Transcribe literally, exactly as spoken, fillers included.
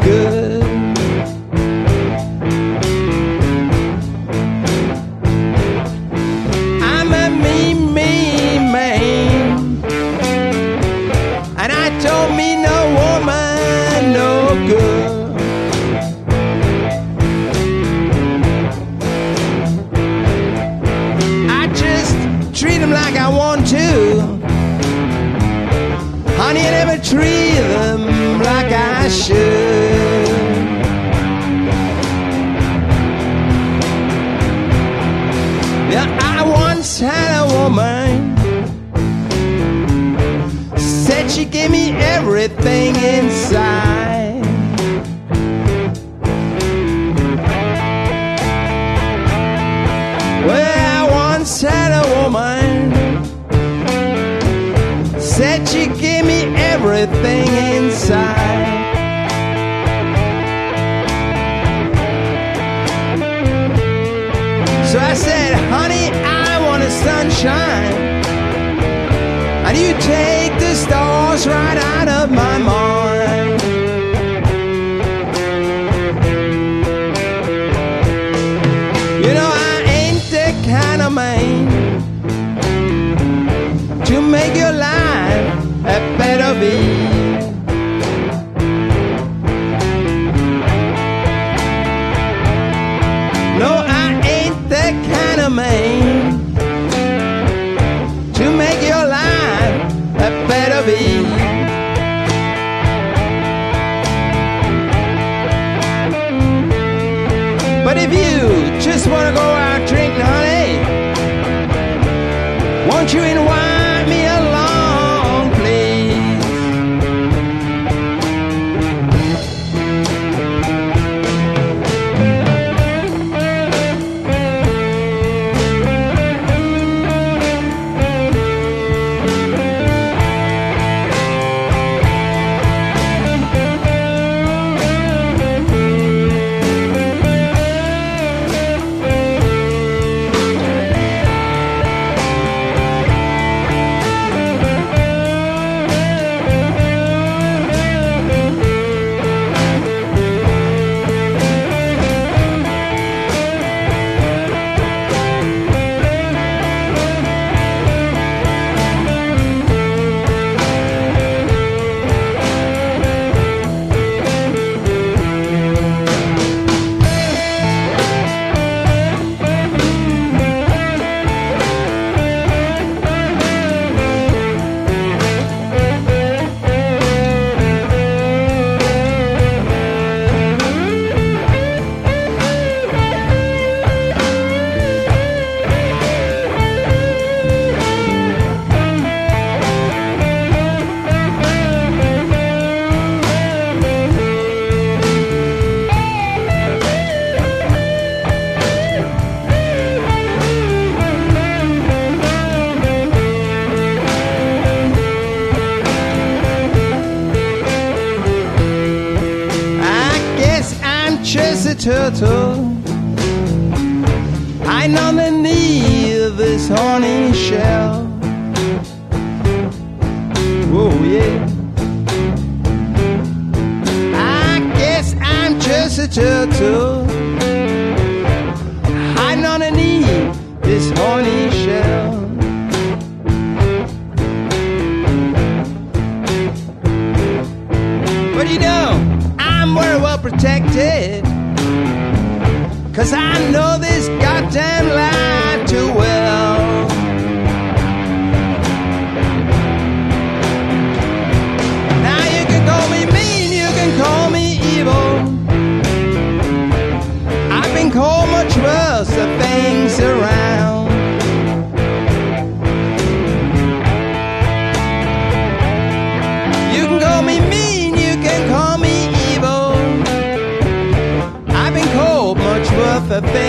good. I'm a mean, mean man, and I told me no woman no good. I just treat them like I want to. Honey, I never treat them like I should. Yeah, I once had a woman, said she gave me everything inside. Well, I once had a woman, said she gave me everything inside. So I said, honey, I want a sunshine, and you take the stars right out of my mind. You know, I ain't the kind of man to make your life a better be. No, I ain't that kind of man to make your life a better be. But if you just want to go out drinking, honey, won't you invite me along, please? Turtle, hiding underneath this horny shell. Whoa, yeah. I guess I'm just a turtle, hiding underneath this horny shell. But you know, I'm very well protected, 'cause I know this goddamn life too well. Now you can call me mean, you can call me evil. I've been called much worse of things around. You can call me mean, you can call me evil. I've been called much worse of things